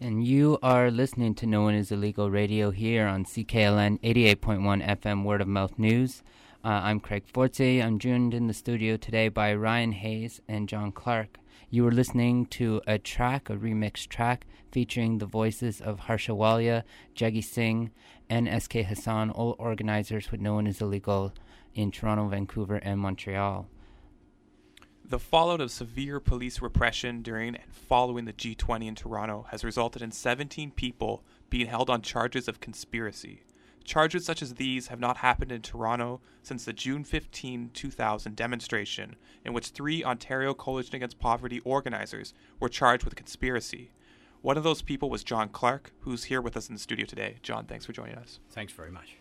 And you are listening to No One is Illegal Radio here on CKLN 88.1 FM Word of Mouth News. I'm Craig Forte. I'm joined in the studio today by Ryan Hayes and John Clark. You were listening to a remixed track, featuring the voices of Harsha Walia, Jaggi Singh, and SK Hassan, all organizers with No One is Illegal in Toronto, Vancouver, and Montreal. The fallout of severe police repression during and following the G20 in Toronto has resulted in 17 people being held on charges of conspiracy. Charges such as these have not happened in Toronto since the June 15, 2000 demonstration, in which 3 Ontario Coalition Against Poverty organizers were charged with conspiracy. One of those people was John Clark, who's here with us in the studio today. John, thanks for joining us. Thanks very much.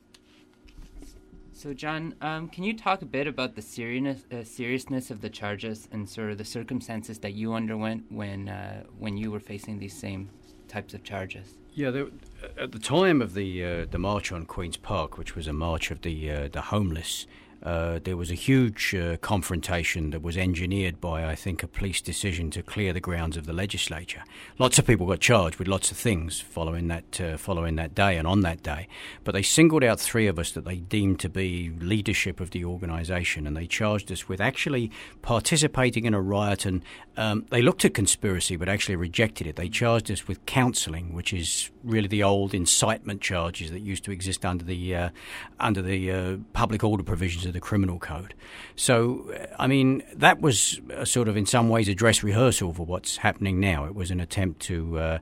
So, John, can you talk a bit about the seriousness of the charges and sort of the circumstances that you underwent when you were facing these same types of charges? Yeah, at the time of the march on Queen's Park, which was a march of the homeless, there was a huge confrontation that was engineered by, I think, a police decision to clear the grounds of the legislature. Lots of people got charged with lots of things following that day and on that day, but they singled out 3 of us that they deemed to be leadership of the organisation, and they charged us with actually participating in a riot, and they looked at conspiracy but actually rejected it. They charged us with counselling, which is really the old incitement charges that used to exist under the public order provisions of the criminal code. So, I mean, that was sort of in some ways a dress rehearsal for what's happening now. It was an attempt to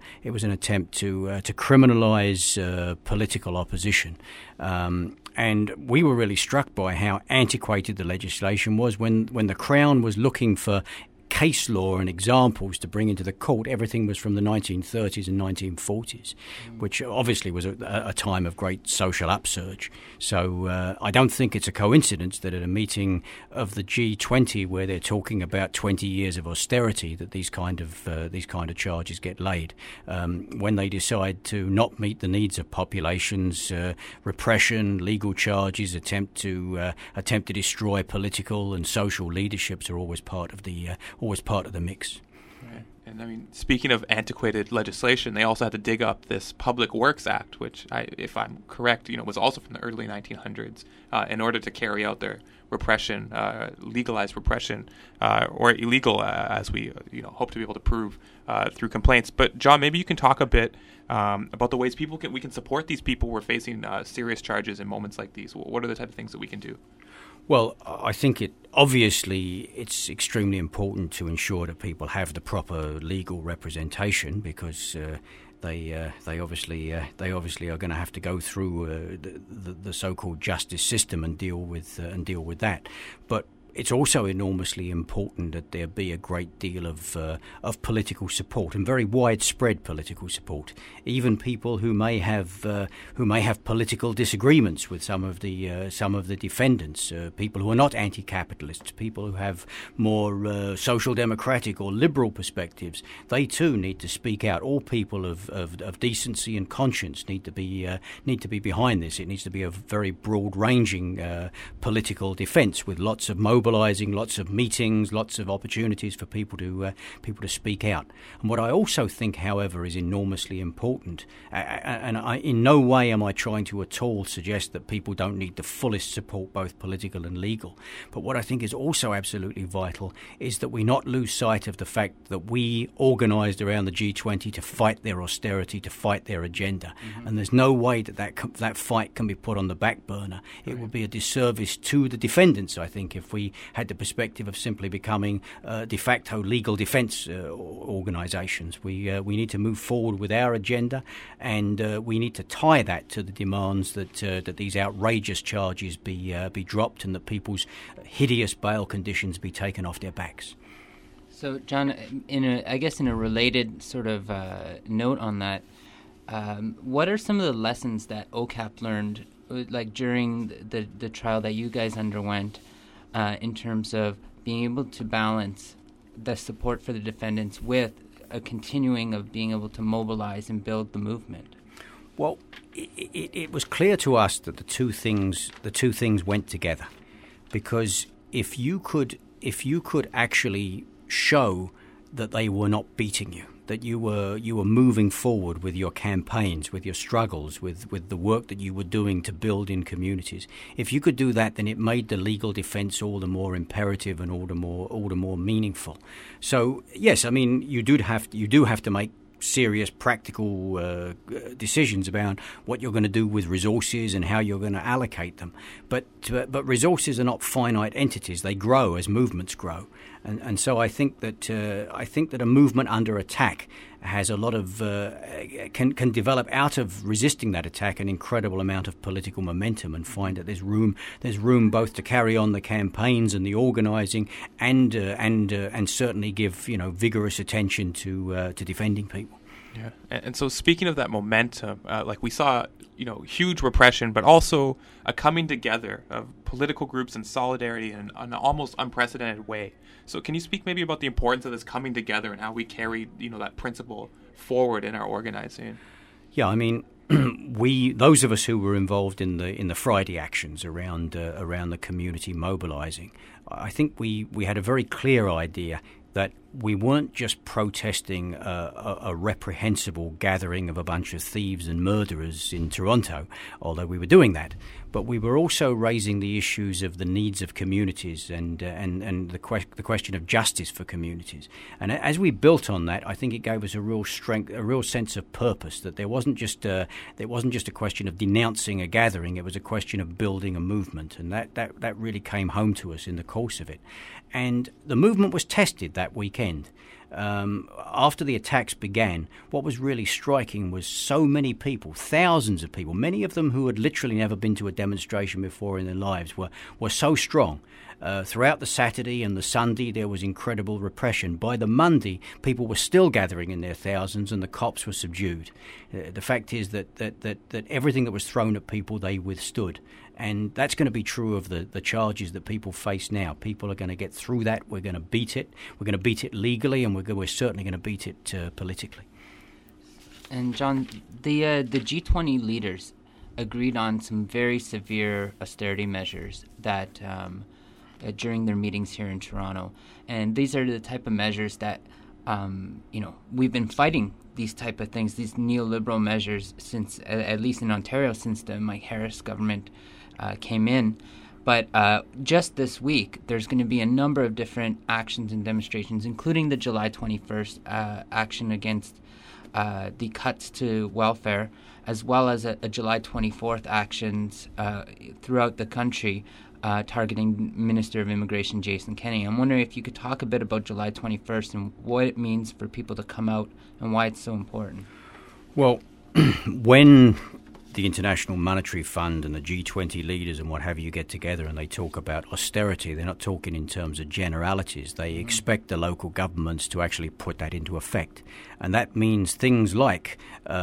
criminalise political opposition. And we were really struck by how antiquated the legislation was when the Crown was looking for case law and examples to bring into the court. Everything was from the 1930s and 1940s, which obviously was a time of great social upsurge. So I don't think it's a coincidence that at a meeting of the G20 where they're talking about 20 years of austerity that these kind of charges get laid. When they decide to not meet the needs of populations, repression, legal charges, attempt to destroy political and social leaderships are always part of the mix. Right. And I mean, speaking of antiquated legislation, they also had to dig up this Public Works Act, which, if I'm correct, was also from the early 1900s, in order to carry out their repression, legalized repression, or illegal, as we hope to be able to prove through complaints. But John, maybe you can talk a bit about the ways we can support these people who are facing serious charges in moments like these. What are the type of things that we can do? Well, I think it's extremely important to ensure that people have the proper legal representation, because they obviously are going to have to go through the so-called justice system and deal with that. But it's also enormously important that there be a great deal of political support, and very widespread political support. Even people who may have political disagreements with some of the defendants, people who are not anti-capitalists, people who have more social democratic or liberal perspectives, they too need to speak out. All people of decency and conscience need to be behind this. It needs to be a very broad-ranging political defence with lots of mobilising, lots of meetings, lots of opportunities for people to speak out. And what I also think, however, is enormously important, and in no way am I trying to at all suggest that people don't need the fullest support, both political and legal. But what I think is also absolutely vital is that we not lose sight of the fact that we organised around the G20 to fight their austerity, to fight their agenda. Mm-hmm. And there's no way that fight can be put on the back burner. It would be a disservice to the defendants, I think, if we had the perspective of simply becoming de facto legal defence organisations. We need to move forward with our agenda, and we need to tie that to the demands that these outrageous charges be dropped, and that people's hideous bail conditions be taken off their backs. So, John, in a related sort of note on that, what are some of the lessons that OCAP learned, like during the trial that you guys underwent, in terms of being able to balance the support for the defendants with a continuing of being able to mobilize and build the movement? Well, it was clear to us that the two things went together, because if you could actually show that they were not beating you, that you were moving forward with your campaigns, with your struggles, with the work that you were doing to build in communities. If you could do that, then it made the legal defence all the more imperative and all the more meaningful. So yes, I mean you do have to make serious practical decisions about what you're going to do with resources and how you're going to allocate them. But resources are not finite entities; they grow as movements grow, and so I think that a movement under attack has a lot of can develop out of resisting that attack an incredible amount of political momentum, and find that there's room both to carry on the campaigns and the organising and certainly give vigorous attention to defending people. Yeah, and so speaking of that momentum, like we saw, huge repression, but also a coming together of political groups in solidarity in an almost unprecedented way. So can you speak maybe about the importance of this coming together and how we carry, that principle forward in our organizing? Yeah, I mean, those of us who were involved in the Friday actions around the community mobilising, I think we had a very clear idea that we weren't just protesting a reprehensible gathering of a bunch of thieves and murderers in Toronto, although we were doing that, but we were also raising the issues of the needs of communities and the question of justice for communities. And as we built on that, I think it gave us a real strength, a real sense of purpose. That there wasn't just a question of denouncing a gathering; it was a question of building a movement, and that really came home to us in the course of it. And the movement was tested that weekend. After the attacks began, what was really striking was so many people, thousands of people, many of them who had literally never been to a demonstration before in their lives, were so strong. Throughout the Saturday and the Sunday, there was incredible repression. By the Monday, people were still gathering in their thousands, and the cops were subdued. The fact is that everything that was thrown at people, they withstood. And that's going to be true of the charges that people face now. People are going to get through that. We're going to beat it. We're going to beat it legally, and we're certainly going to beat it politically. And John, the G20 leaders agreed on some very severe austerity measures that during their meetings here in Toronto. And these are the type of measures that we've been fighting these type of things, these neoliberal measures, since at least in Ontario, since the Mike Harris government came in. But just this week, there's going to be a number of different actions and demonstrations, including the July 21st action against the cuts to welfare, as well as a July 24th actions throughout the country targeting Minister of Immigration Jason Kenney. I'm wondering if you could talk a bit about July 21st and what it means for people to come out and why it's so important. Well, when the International Monetary Fund and the G20 leaders and what have you get together and they talk about austerity, they're not talking in terms of generalities. They expect the local governments to actually put that into effect. And that means things like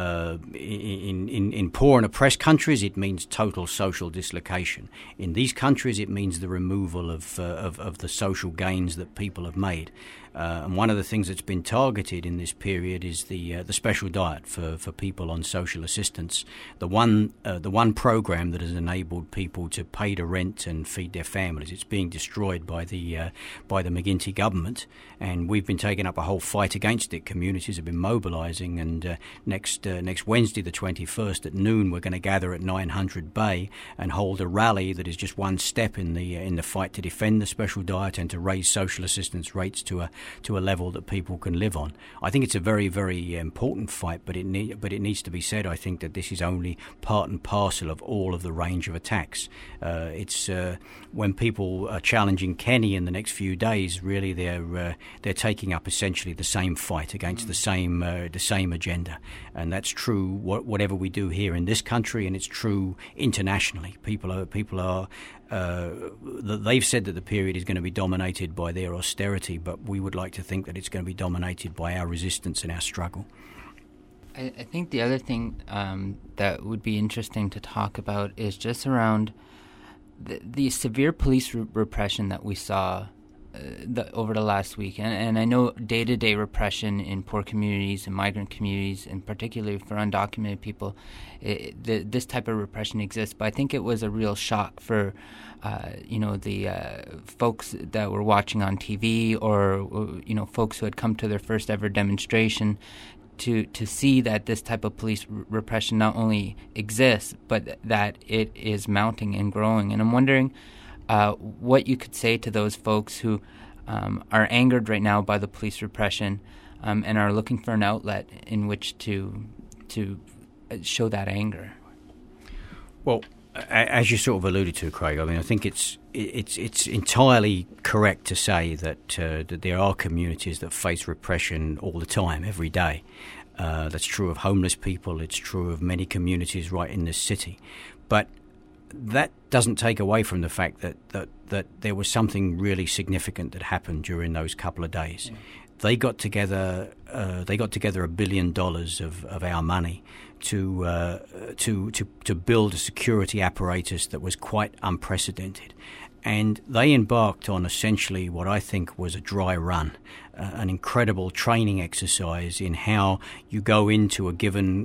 in poor and oppressed countries, it means total social dislocation. In these countries, it means the removal of the social gains that people have made. And one of the things that's been targeted in this period is the special diet for people on social assistance. The one program that has enabled people to pay the rent and feed their families. It's being destroyed by the McGuinty government, and we've been taking up a whole fight against it. Communities have been mobilising, and next Wednesday, the 21st at noon, we're going to gather at 900 Bay and hold a rally that is just one step in the fight to defend the special diet and to raise social assistance rates to a level that people can live on. I think it's a very, very important fight, but it needs to be said, I think, that this is only part and parcel of all of the range of attacks. It's when people are challenging Kenney in the next few days, really they're taking up essentially the same fight against the same agenda, and that's true whatever we do here in this country, and it's true internationally. People are they've said that the period is going to be dominated by their austerity, but we would like to think that it's going to be dominated by our resistance and our struggle. I think the other thing that would be interesting to talk about is just around the severe police repression that we saw over the last week, and I know day-to-day repression in poor communities and migrant communities, and particularly for undocumented people, this type of repression exists. But I think it was a real shock for the folks that were watching on TV, or folks who had come to their first ever demonstration, to see that this type of police repression not only exists, but that it is mounting and growing. And I'm wondering what you could say to those folks who are angered right now by the police repression and are looking for an outlet in which to show that anger. Well, as you sort of alluded to, Craig, I mean, I think it's entirely correct to say that there are communities that face repression all the time, every day. That's true of homeless people. It's true of many communities right in this city. But that doesn't take away from the fact that there was something really significant that happened during those couple of days. Yeah. They got together $1 billion of our money to build a security apparatus that was quite unprecedented. And they embarked on essentially what I think was a dry run, an incredible training exercise in how you go into a given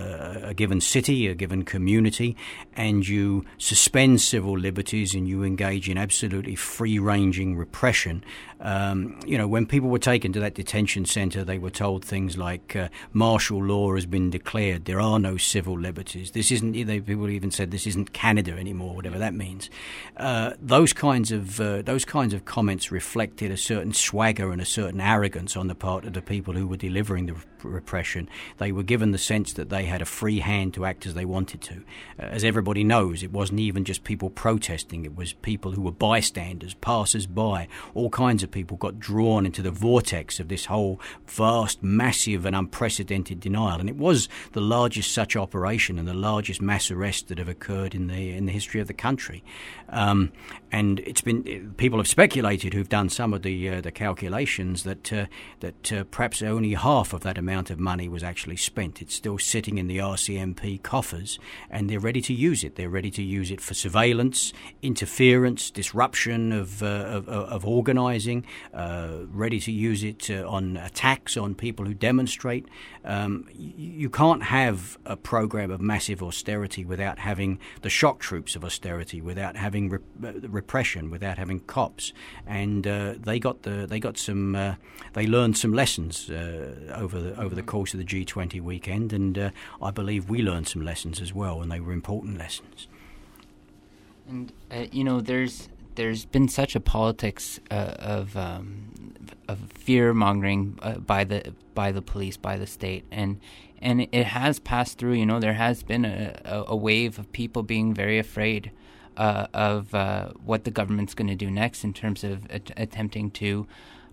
city, a given community, and you suspend civil liberties and you engage in absolutely free-ranging repression. When people were taken to that detention centre, they were told things like martial law has been declared. There are no civil liberties. This isn't. People even said this isn't Canada anymore, whatever that means. Those kinds of comments reflected a certain swagger and a certain arrogance on the part of the people who were delivering the repression. They were given the sense that they had a free hand to act as they wanted to. As everybody knows, it wasn't even just people protesting. It was people who were bystanders, passers-by. All kinds of people got drawn into the vortex of this whole vast, massive and unprecedented denial. And it was the largest such operation and the largest mass arrest that have occurred in the history of the country. And people have speculated, who've done some of the calculations, that perhaps only half of that amount of money was actually spent. It's still sitting in the RCMP coffers, and they're ready to use it. They're ready to use it for surveillance, interference, disruption of organising, ready to use it on attacks on people who demonstrate. You can't have a program of massive austerity without having the shock troops of austerity, without having repression, without having cops. And they learned some lessons over the course of the G20 weekend, and I believe we learned some lessons as well, and they were important lessons. And there's been such a politics of fear mongering by the police, by the state, and it has passed through. There has been a wave of people being very afraid of what the government's going to do next in terms of attempting to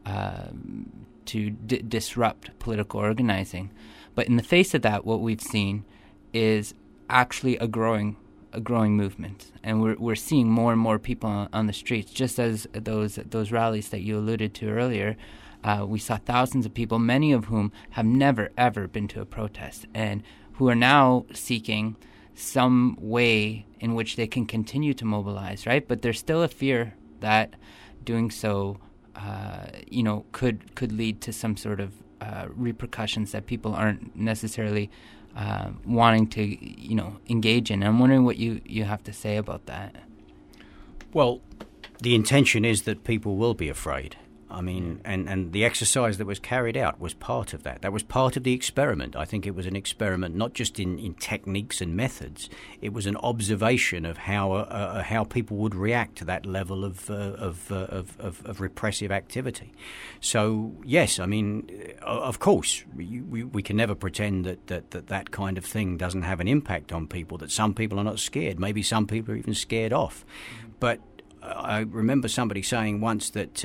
disrupt political organizing. But in the face of that, what we've seen is actually a growing movement, and we're seeing more and more people on the streets. Just as those rallies that you alluded to earlier, we saw thousands of people, many of whom have never ever been to a protest, and who are now seeking some way in which they can continue to mobilize, right? But there's still a fear that doing so, could lead to some sort of repercussions that people aren't necessarily wanting to, engage in. I'm wondering what you have to say about that. Well, the intention is that people will be afraid. I mean, and the exercise that was carried out was part of that. That was part of the experiment. I think it was an experiment not just in techniques and methods. It was an observation of how people would react to that level of repressive activity. So yes, I mean, of course, we can never pretend that kind of thing doesn't have an impact on people. That some people are not scared. Maybe some people are even scared off. But I remember somebody saying once that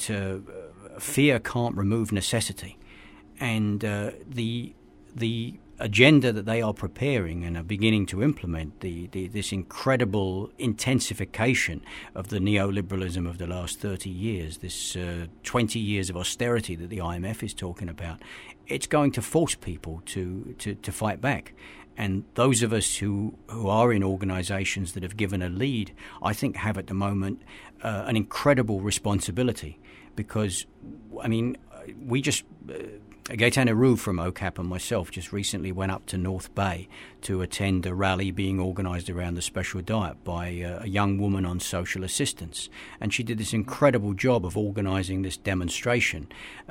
fear can't remove necessity, and the agenda that they are preparing and are beginning to implement, this incredible intensification of the neoliberalism of the last 30 years, this 20 years of austerity that the IMF is talking about, it's going to force people to fight back. And those of us who are in organisations that have given a lead, I think, have at the moment an incredible responsibility, because, I mean, we just... Gaetan Aru from OCAP and myself just recently went up to North Bay to attend a rally being organised around the special diet by a young woman on social assistance. And she did this incredible job of organising this demonstration,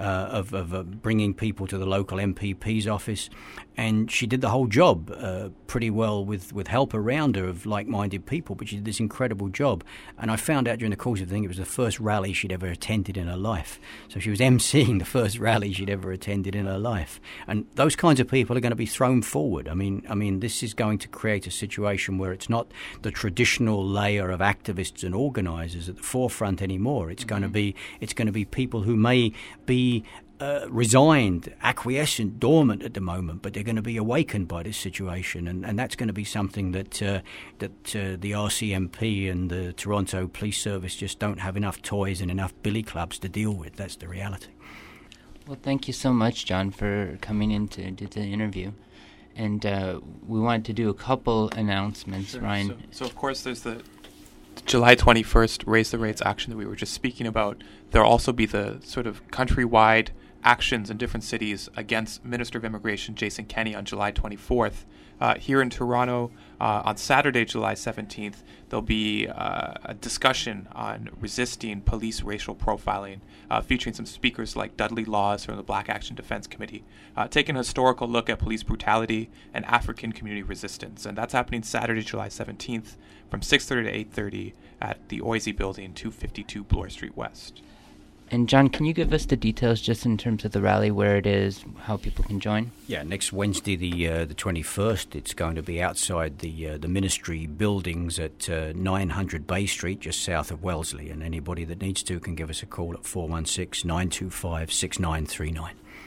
of bringing people to the local MPP's office. And she did the whole job pretty well with help around her of like-minded people, but she did this incredible job. And I found out during the course of the thing it was the first rally she'd ever attended in her life. So she was emceeing the first rally she'd ever attended in her life. And those kinds of people are going to be thrown forward. I mean, this is going to create a situation where it's not the traditional layer of activists and organisers at the forefront anymore. It's going to be people who may be resigned, acquiescent, dormant at the moment, but they're going to be awakened by this situation, and that's going to be something that the RCMP and the Toronto Police Service just don't have enough toys and enough billy clubs to deal with. That's the reality. Well, thank you so much, John, for coming in to do the interview. And we wanted to do a couple announcements, sure. Ryan. So, of course, there's the July 21st Raise the Rates action that we were just speaking about. There'll also be the sort of countrywide actions in different cities against Minister of Immigration Jason Kenney on July 24th. Here in Toronto, on Saturday, July 17th, there'll be a discussion on resisting police racial profiling, featuring some speakers like Dudley Laws from the Black Action Defense Committee, taking a historical look at police brutality and African community resistance. And that's happening Saturday, July 17th from 6:30 to 8:30 at the Oisey Building, 252 Bloor Street West. And John, can you give us the details just in terms of the rally, where it is, how people can join? Yeah, next Wednesday, the 21st, it's going to be outside the ministry buildings at 900 Bay Street, just south of Wellesley. And anybody that needs to can give us a call at 416-925-6939.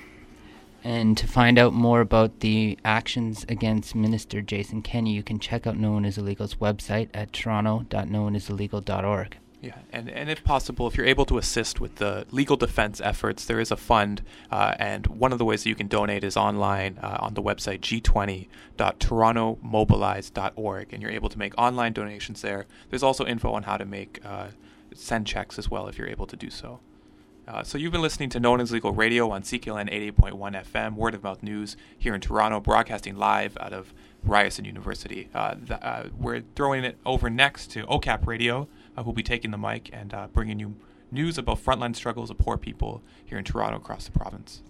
And to find out more about the actions against Minister Jason Kenney, you can check out No One Is Illegal's website at toronto.nooneisillegal.org. Yeah, and if possible, if you're able to assist with the legal defense efforts, there is a fund, and one of the ways that you can donate is online on the website g20.torontomobilize.org, and you're able to make online donations there. There's also info on how to send checks as well if you're able to do so. So you've been listening to No One Is Legal Radio on CKLN 88.1 FM, Word of Mouth News here in Toronto, broadcasting live out of Ryerson University. We're throwing it over next to OCAP Radio, who'll be taking the mic and bringing you news about frontline struggles of poor people here in Toronto across the province.